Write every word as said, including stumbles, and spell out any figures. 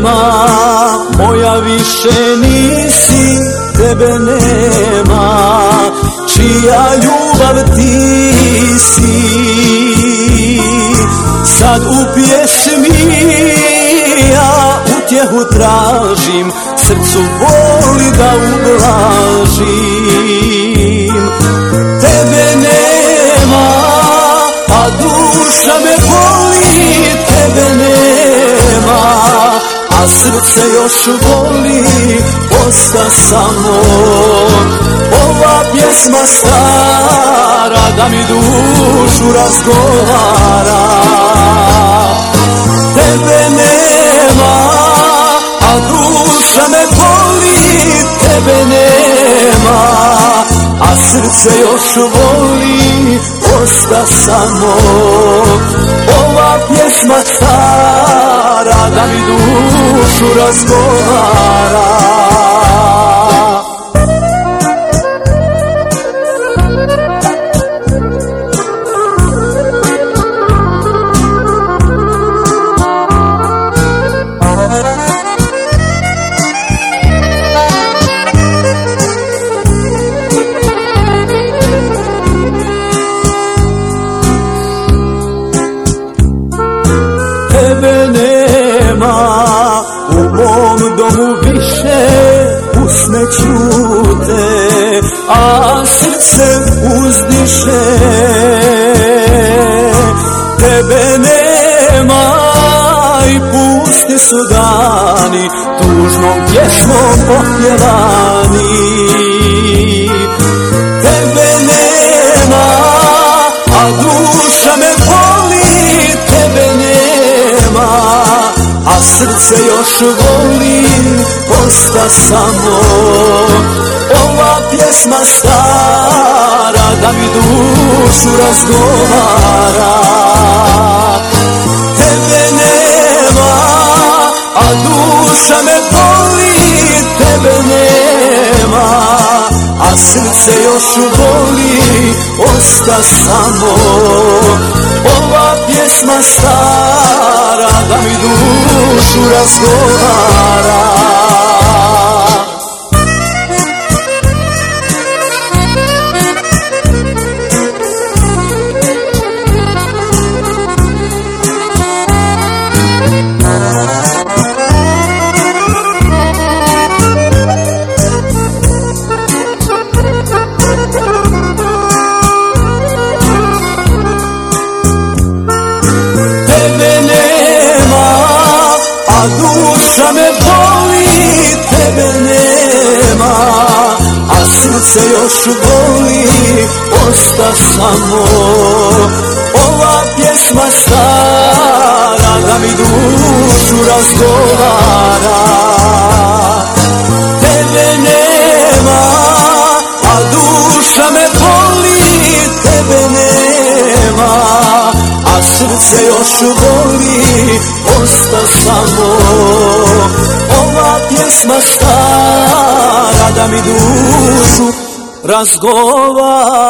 nema, moja više nisi, tebe nema, čija ljubav ti si. Sad u pjesmi ja utjehu tražim, srcu boli da ublažim. Tebe nema, a duša me boli, tebe nema, a srce još voli, osta samo ova pjesma stara da mi dušu razgovara. Tebe nema, a duša me boli, tebe nema, a srce još voli, osta samo ova pjesma stara da mi dušu razgovara. Tebe nema, u mom domu više usne ćute, a srce uzdiše. Tebe nema i pusti su dani, tužnom pjesmom popjevani. Tebe nema, a duša me boli, tebe nema, a srce još voli, osta samo ova pjesma stara da mi dušu razgovara. Tebe nema, a duša me boli, tebe nema, a srce još voli, osta samo ova pjesma stara da mi dušu razgovara. A duša me boli, tebe nema, a srce još voli, osta samo ova pjesma stara da mi dušu razgovara. Tebe nema, a duša me boli, tebe nema, a srce još voli, osta samo ova pjesma stara da mi dušu razgovara.